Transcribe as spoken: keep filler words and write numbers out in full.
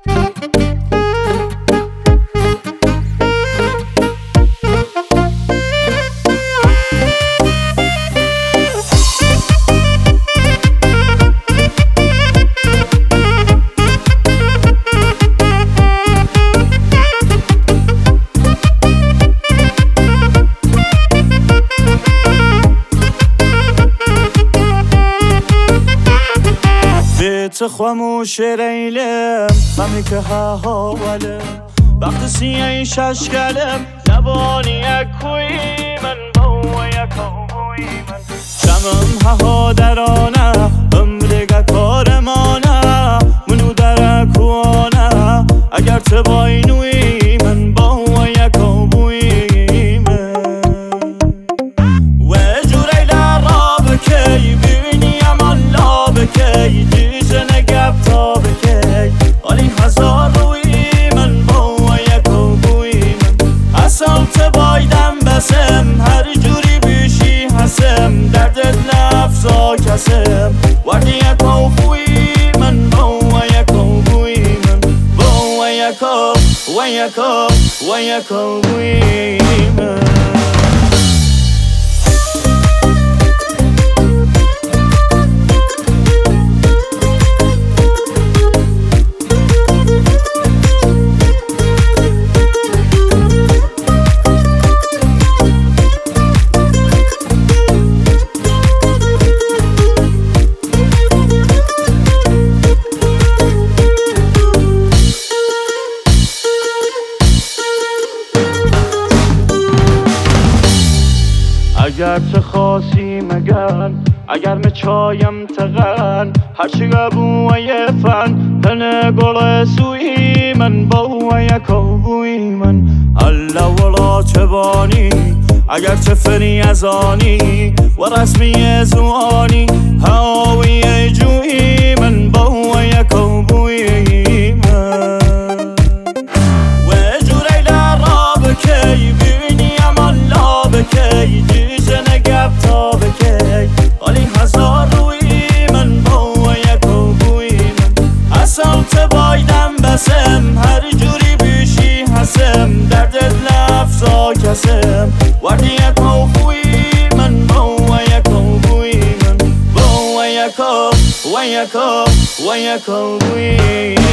تو خاموش ریلم خمی که ها حالم وقت سیه ششکلم نبانی اکوی من با یکوی من شمم ها درانه عمرگه کارمانه منو در اکوانه اگر تباینوی من با یکوی من و جوری لرا بکی بینی امان لا بکی نگب تا بکی آلی هزار روی من با یکوی من اصل تبایدم بسم هر جوری بیشی هسم دردت لفظا کسم وقتی یکوی من با یکوی من با یکو و یکو و یکوی من اگر چه خاصی مگن اگر مچایم تغن هرچی گبو و یفن تنه گل سوی من با و یکوی من الله ولا چبانی اگر چه فری ازانی و رسمی زوانی هاوی جوی من با و یکوی من و جوری لرا بکی بینی امان لا بکی نگب تا بکی آلی هزار روی من با یکوی من اصل تبایدم بسم هر جوری بیشی هسم دردت لفظا کسم وقتی یکوی من با یکوی من با یکو و یکو و یکوی